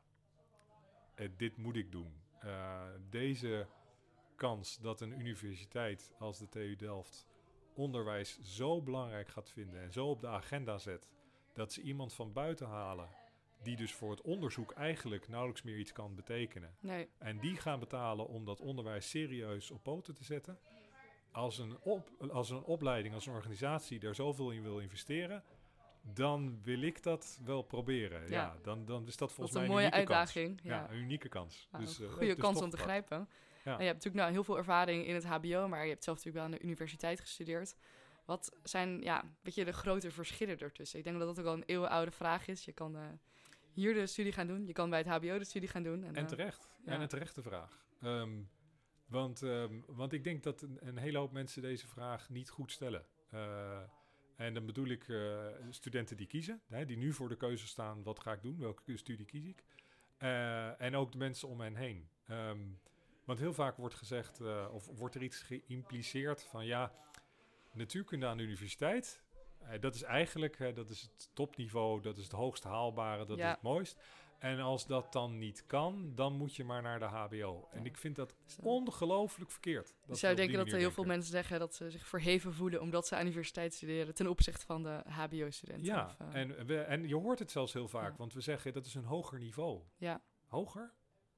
uh, dit moet ik doen. Uh, deze kans dat een universiteit als de T U Delft onderwijs zo belangrijk gaat vinden en zo op de agenda zet, dat ze iemand van buiten halen die dus voor het onderzoek eigenlijk nauwelijks meer iets kan betekenen. Nee. En die gaan betalen om dat onderwijs serieus op poten te zetten. Als een, op, als een opleiding, als een organisatie daar zoveel in wil investeren, dan wil ik dat wel proberen. Ja, ja dan, dan is dat volgens dat mij een, een mooie unieke uitdaging. kans. Ja. ja, een unieke kans. Ja, dus, een uh, goede dus kans om te grijpen. Ja. En je hebt natuurlijk nou heel veel ervaring in het H B O, maar je hebt zelf natuurlijk wel aan de universiteit gestudeerd. Wat zijn ja, een beetje de grote verschillen ertussen? Ik denk dat dat ook wel een eeuwenoude vraag is. Je kan uh, hier de studie gaan doen, je kan bij het H B O de studie gaan doen. En, en uh, terecht. Ja. En een terechte vraag. Um, want, um, want ik denk dat een, een hele hoop mensen deze vraag niet goed stellen. Uh, en dan bedoel ik uh, studenten die kiezen, hè, die nu voor de keuze staan, wat ga ik doen, welke studie kies ik? Uh, en ook de mensen om hen heen. Um, want heel vaak wordt gezegd, uh, of wordt er iets geïmpliceerd van ja, natuurkunde aan de universiteit, uh, dat is eigenlijk, uh, dat is het topniveau, dat is het hoogst haalbare, dat ja. is het mooist. En als dat dan niet kan, dan moet je maar naar de H B O. En ja. ik vind dat ongelooflijk verkeerd. Dus zou je denken dat er heel denken. veel mensen zeggen dat ze zich verheven voelen omdat ze aan de universiteit studeren ten opzichte van de H B O-studenten? Ja, of, uh... en, we, en je hoort het zelfs heel vaak, ja. want we zeggen dat is een hoger niveau. Ja. Hoger?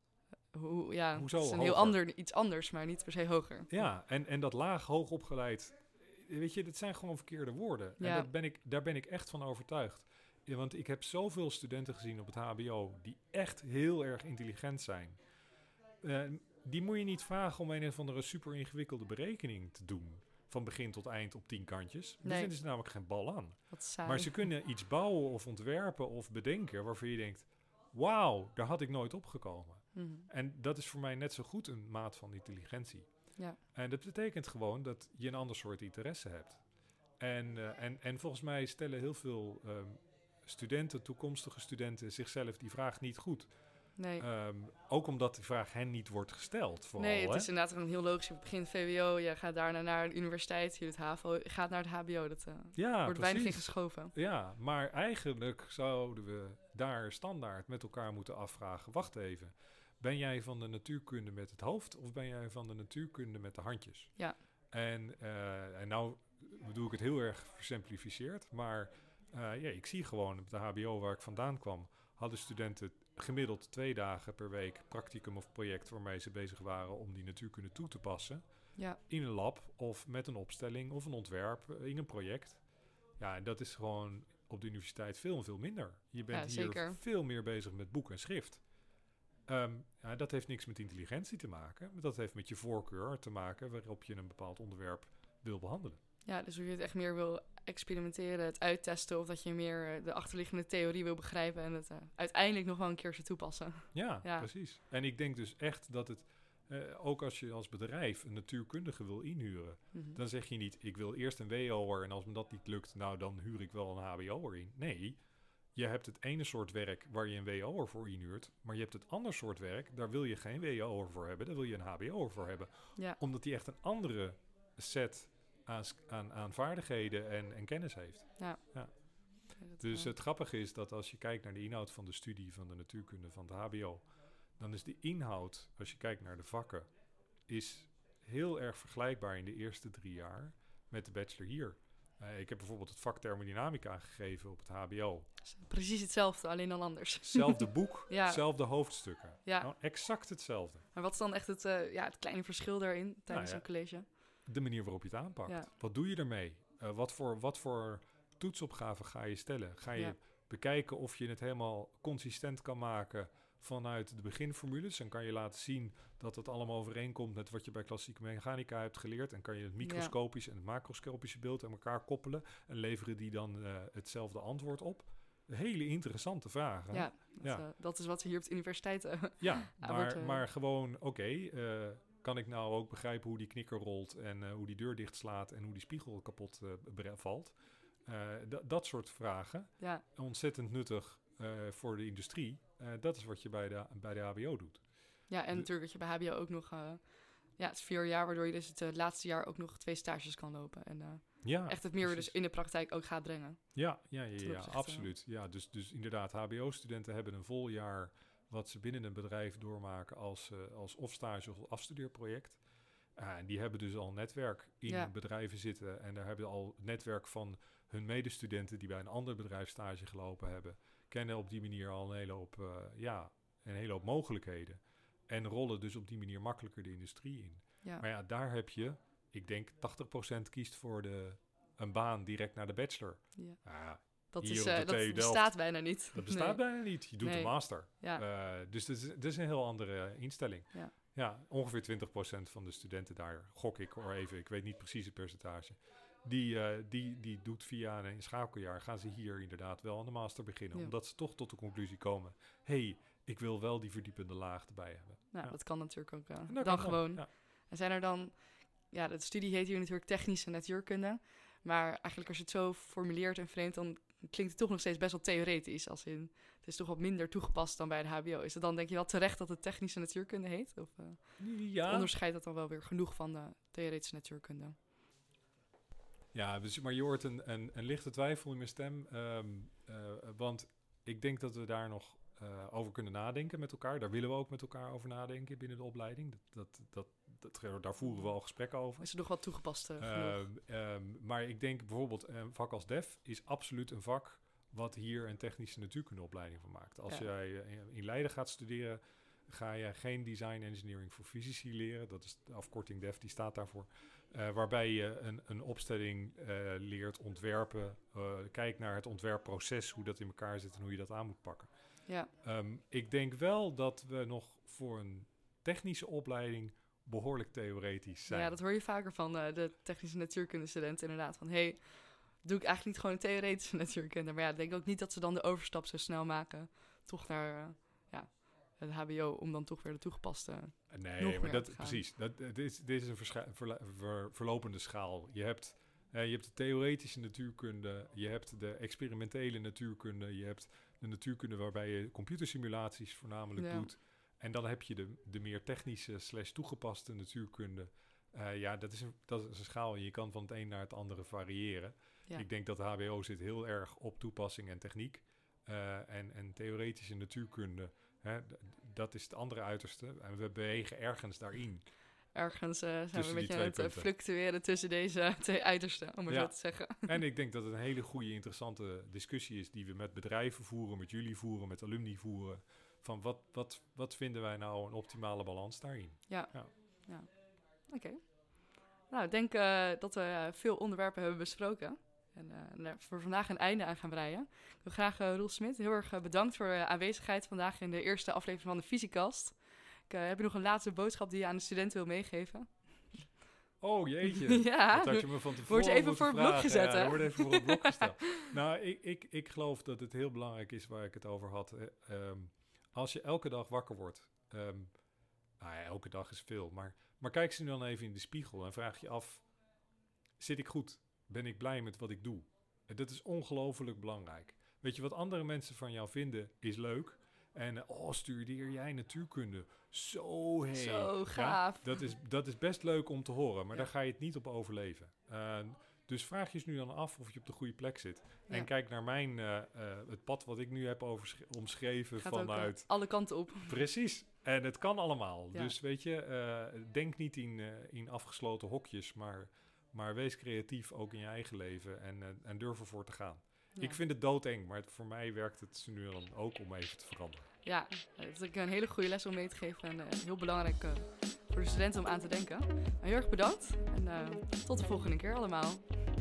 Hoe, ja, Hoezo het is een hoger? heel ander, iets anders, maar niet per se hoger. Ja, en, en dat laag hoog opgeleid, weet je, dat zijn gewoon verkeerde woorden. Ja. En dat ben ik, daar ben ik echt van overtuigd. Ja, want ik heb zoveel studenten gezien op het H B O die echt heel erg intelligent zijn. Uh, die moet je niet vragen om een of andere super ingewikkelde berekening te doen. Van begin tot eind op tien kantjes. Daar nee. vinden ze namelijk geen bal aan. Wat saai. Maar ze kunnen iets bouwen of ontwerpen of bedenken waarvan je denkt, wauw, daar had ik nooit opgekomen. Mm-hmm. En dat is voor mij net zo goed een maat van intelligentie. Ja. En dat betekent gewoon dat je een ander soort interesse hebt. En, uh, en, en volgens mij stellen heel veel um, studenten, toekomstige studenten, zichzelf die vraag niet goed. Nee. Um, ook omdat die vraag hen niet wordt gesteld. Vooral, nee, het hè? is inderdaad een heel logisch. Je begint V W O, je gaat daarna naar de universiteit, je doet H A V O, je gaat naar het H B O. Dat uh, ja, wordt weinig in geschoven. Ja, maar eigenlijk zouden we daar standaard met elkaar moeten afvragen. Wacht even, ben jij van de natuurkunde met het hoofd of ben jij van de natuurkunde met de handjes? Ja. En, uh, en nou bedoel ik het heel erg versimplificeerd, maar uh, ja, ik zie gewoon op de H B O waar ik vandaan kwam, hadden studenten gemiddeld twee dagen per week practicum of project waarmee ze bezig waren om die natuurkunde toe te passen. Ja. In een lab of met een opstelling of een ontwerp in een project. Ja, en dat is gewoon op de universiteit veel en veel minder. Je bent ja, hier zeker. veel meer bezig met boek en schrift. Um, ja, dat heeft niks met intelligentie te maken. Dat heeft met je voorkeur te maken waarop je een bepaald onderwerp wil behandelen. Ja, dus hoe je het echt meer wil experimenteren, het uittesten, of dat je meer de achterliggende theorie wil begrijpen en het uh, uiteindelijk nog wel een keer zou toepassen. Ja, ja, precies. En ik denk dus echt dat het, uh, ook als je als bedrijf een natuurkundige wil inhuren, mm-hmm. dan zeg je niet, ik wil eerst een W O'er en als me dat niet lukt, nou dan huur ik wel een H B O'er in. Nee, je hebt het ene soort werk waar je een W O'er voor inhuurt, maar je hebt het andere soort werk, daar wil je geen W O'er voor hebben, daar wil je een H B O'er voor hebben. Ja. Omdat die echt een andere set Aan, aan, aan vaardigheden en, en kennis heeft. Ja. Ja. Ja, dus wel. Het grappige is dat als je kijkt naar de inhoud van de studie van de natuurkunde van het H B O, dan is de inhoud, als je kijkt naar de vakken, is heel erg vergelijkbaar in de eerste drie jaar met de bachelor hier. Uh, ik heb bijvoorbeeld het vak thermodynamica gegeven op het H B O. Precies hetzelfde, alleen dan anders. Zelfde boek, ja. zelfde hoofdstukken. Ja. Nou, exact hetzelfde. Maar wat is dan echt het, uh, ja, het kleine verschil daarin tijdens nou ja. een college? De manier waarop je het aanpakt. Ja. Wat doe je ermee? Uh, wat, voor, wat voor toetsopgaven ga je stellen? Ga je ja. bekijken of je het helemaal consistent kan maken vanuit de beginformules? En kan je laten zien dat het allemaal overeenkomt met wat je bij klassieke mechanica hebt geleerd. En kan je het microscopisch ja. en het macroscopische beeld aan elkaar koppelen en leveren die dan uh, hetzelfde antwoord op? hele interessante vragen. Ja, dat, Ja. uh, dat is wat we hier op de universiteit... Uh, Ja, maar, wordt, uh, maar gewoon, oké, okay, uh, kan ik nou ook begrijpen hoe die knikker rolt en uh, hoe die deur dicht slaat en hoe die spiegel kapot uh, valt? Uh, d- dat soort vragen. Ja. Ontzettend nuttig uh, voor de industrie. Uh, dat is wat je bij de, bij de H B O doet. Ja, en de, natuurlijk dat je bij H B O ook nog... Uh, ja, het is vier jaar, waardoor je dus het uh, laatste jaar ook nog twee stages kan lopen. En uh, ja, echt het meer dus in de praktijk ook gaat brengen. Ja, ja, ja, ja, ja opzichte, absoluut. Ja, dus, dus inderdaad, H B O-studenten hebben een vol jaar wat ze binnen een bedrijf doormaken als, uh, als of stage of afstudeerproject. Uh, en die hebben dus al een netwerk in ja. bedrijven zitten. En daar hebben al het netwerk van hun medestudenten die bij een ander bedrijf stage gelopen hebben. Kennen op die manier al een hele hoop, uh, ja, een hele hoop mogelijkheden. En rollen dus op die manier makkelijker de industrie in. Ja. Maar ja, daar heb je, ik denk tachtig procent kiest voor de, een baan direct naar de bachelor. Ja. Uh, Dat, Hier is, op de uh, dat T U bestaat Delft. bijna niet. Dat bestaat nee. bijna niet. Je doet Nee. een master. Ja. Uh, dus dat is, dat is een heel andere instelling. Ja. Ja, ongeveer twintig procent van de studenten daar, gok ik hoor even, ik weet niet precies het percentage. Die, uh, die, die doet via een schakeljaar, gaan ze hier inderdaad wel aan de master beginnen. Ja. Omdat ze toch tot de conclusie komen, hey, ik wil wel die verdiepende laag erbij hebben. Nou, ja. dat kan natuurlijk ook uh, dat dan kan gewoon. Ja. En zijn er dan... Ja, de studie heet hier natuurlijk technische natuurkunde. Maar eigenlijk als je het zo formuleert en framet, dan klinkt het toch nog steeds best wel theoretisch. Als in, het is toch wat minder toegepast dan bij de H B O. Is het dan denk je wel terecht dat het technische natuurkunde heet? Of uh, ja. onderscheidt dat dan wel weer genoeg van de theoretische natuurkunde? Ja, dus, maar je hoort een, een, een lichte twijfel in mijn stem. Um, uh, want ik denk dat we daar nog uh, over kunnen nadenken met elkaar. Daar willen we ook met elkaar over nadenken binnen de opleiding. Dat, dat, dat, dat, daar voeren we al gesprekken over. Is er nog wat toegepast uh, um, um, Maar ik denk bijvoorbeeld een vak als D E F is absoluut een vak wat hier een technische natuurkundeopleiding van maakt. Als ja. jij uh, in Leiden gaat studeren, ga je geen design engineering voor fysici leren. Dat is de afkorting D E F, die staat daarvoor. Uh, waarbij je een, een opstelling uh, leert ontwerpen. Uh, kijk naar het ontwerpproces, hoe dat in elkaar zit en hoe je dat aan moet pakken. Ja. Um, ik denk wel dat we nog voor een technische opleiding behoorlijk theoretisch zijn. Ja, dat hoor je vaker van uh, de technische natuurkundestudenten inderdaad. Van, hey, doe ik eigenlijk niet gewoon een theoretische natuurkunde? Maar ja, ik denk ook niet dat ze dan de overstap zo snel maken. Toch naar... Uh, ja. het H B O, om dan toch weer de toegepaste... Nee, maar dat precies. Dat, dit, is, dit is een verscha- verla- ver, verlopende schaal. Je hebt, uh, je hebt de theoretische natuurkunde, je hebt de experimentele natuurkunde, je hebt de natuurkunde waarbij je computersimulaties voornamelijk ja. doet. En dan heb je de, de meer technische slash toegepaste natuurkunde. Uh, ja, dat is, een, dat is een schaal. Je kan van het een naar het andere variëren. Ja. Ik denk dat de H B O zit heel erg op toepassing en techniek. Uh, en, en theoretische natuurkunde... Hè, d- dat is het andere uiterste. En we bewegen ergens daarin. Ergens uh, zijn tussen we een beetje aan het uh, fluctueren tussen deze twee uitersten, om maar ja. zo te zeggen. En ik denk dat het een hele goede, interessante discussie is die we met bedrijven voeren, met jullie voeren, met alumni voeren. Van wat, wat, wat vinden wij nou een optimale balans daarin? Ja, ja. ja. Oké. Okay. Nou, ik denk uh, dat we uh, veel onderwerpen hebben besproken. En uh, voor vandaag een einde aan gaan breien. Ik wil graag uh, Roel Smit heel erg uh, bedankt voor je aanwezigheid vandaag in de eerste aflevering van de Fysiekast. Ik, uh, heb je nog een laatste boodschap die je aan de studenten wil meegeven? Oh jeetje, ja. dat had je me van tevoren Word je even voor het blok gezet, hè? Ja, word even voor het blok gesteld. Nou, ik, ik, ik geloof dat het heel belangrijk is waar ik het over had. Uh, um, als je elke dag wakker wordt, um, nou ja, elke dag is veel, maar, maar kijk ze nu dan even in de spiegel en vraag je af, zit ik goed? Ben ik blij met wat ik doe? En dat is ongelooflijk belangrijk. Weet je, wat andere mensen van jou vinden is leuk. En, uh, oh, studeer jij natuurkunde? Zo, hey. Zo gaaf. Ja, dat, is, dat is best leuk om te horen, maar ja. daar ga je het niet op overleven. Uh, dus vraag je nu dan af of je op de goede plek zit. Ja. En kijk naar mijn, uh, uh, het pad wat ik nu heb oversch- omschreven Gaat vanuit... Ook, uh, alle kanten op. Precies. En het kan allemaal. Ja. Dus weet je, uh, denk niet in, uh, in afgesloten hokjes, maar... Maar wees creatief ook in je eigen leven en, uh, en durf ervoor te gaan. Ja. Ik vind het doodeng, maar het, voor mij werkt het nu dan ook om even te veranderen. Ja, dat is een hele goede les om mee te geven en uh, heel belangrijk uh, voor de studenten om aan te denken. Maar heel erg bedankt en uh, tot de volgende keer allemaal.